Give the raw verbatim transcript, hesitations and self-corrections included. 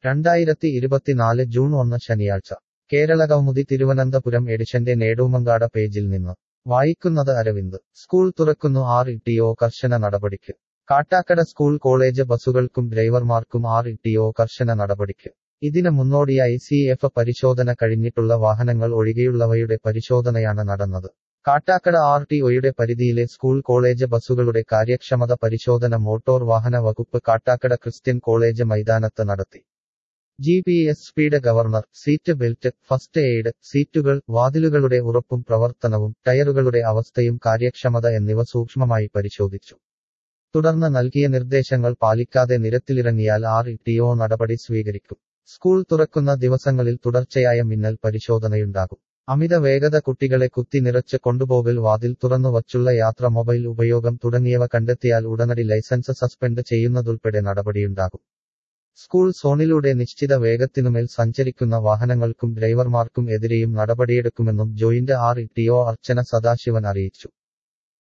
രണ്ടായിരത്തി ഇരുപത്തിനാല് ജൂൺ ഒന്ന് ശനിയാഴ്ച കേരളകൗമുദി തിരുവനന്തപുരം എഡിഷന്റെ നേടൂമങ്കാട പേജിൽ നിന്ന് വായിക്കുന്നത് അരവിന്ദ്. സ്കൂൾ തുറക്കുന്നു ആർ ഇ ടി ഒ കർശന നടപടിക്ക്. കാട്ടാക്കട സ്കൂൾ കോളേജ് ബസുകൾക്കും ഡ്രൈവർമാർക്കും ആർ ഇ ടി ഒ കർശന നടപടിക്ക്. ഇതിന് മുന്നോടിയായി സി എഫ് പരിശോധന കഴിഞ്ഞിട്ടുള്ള വാഹനങ്ങൾ ഒഴികെയുള്ളവയുടെ പരിശോധനയാണ് നടന്നത്. കാട്ടാക്കട ആർ ടി ഒയുടെ പരിധിയിലെ സ്കൂൾ കോളേജ് ബസുകളുടെ കാര്യക്ഷമത പരിശോധന മോട്ടോർ വാഹന വകുപ്പ് കാട്ടാക്കട ക്രിസ്ത്യൻ കോളേജ് മൈതാനത്ത് നടത്തി. G P S speed governor, seat belt, first aid, സീറ്റുകൾ, വാതിലുകളുടെ ഉറപ്പും പ്രവർത്തനവും, ടയറുകളുടെ അവസ്ഥയും കാര്യക്ഷമത എന്നിവ സൂക്ഷ്മമായി പരിശോധിച്ചു. തുടർന്ന് നൽകിയ നിർദ്ദേശങ്ങൾ പാലിക്കാതെ നിരത്തിലിറങ്ങിയാൽ ആർ ഇ ടി ഒ നടപടി സ്വീകരിക്കും. സ്കൂൾ തുറക്കുന്ന ദിവസങ്ങളിൽ തുടർച്ചയായ മിന്നൽ പരിശോധനയുണ്ടാകും. അമിത വേഗത, കുട്ടികളെ കുത്തി നിറച്ച് കൊണ്ടുപോകൽ, വാതിൽ തുറന്നു വച്ചുള്ള യാത്ര, മൊബൈൽ ഉപയോഗം തുടങ്ങിയവ കണ്ടെത്തിയാൽ ഉടനടി ലൈസൻസ് സസ്പെൻഡ് ചെയ്യുന്നതുൾപ്പെടെ നടപടിയുണ്ടാകും. സ്കൂൾ സോണിലൂടെ നിശ്ചിത വേഗത്തിനുമേൽ സഞ്ചരിക്കുന്ന വാഹനങ്ങൾക്കും ഡ്രൈവർമാർക്കും എതിരെയും നടപടിയെടുക്കുമെന്നും joint R E T O Archana Sadasivan അറിയിച്ചു.